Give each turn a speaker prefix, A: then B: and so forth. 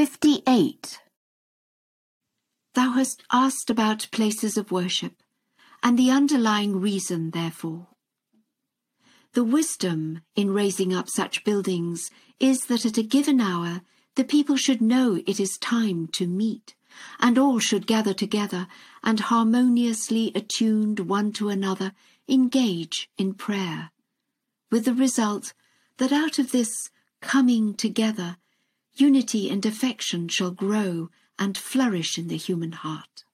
A: 58. Thou hast asked about places of worship, and the underlying reason therefore. The wisdom in raising up such buildings is that at a given hour the people should know it is time to meet, and all should gather together and harmoniously attuned one to another engage in prayer, with the result that out of this coming together unity and affection shall grow and flourish in the human heart.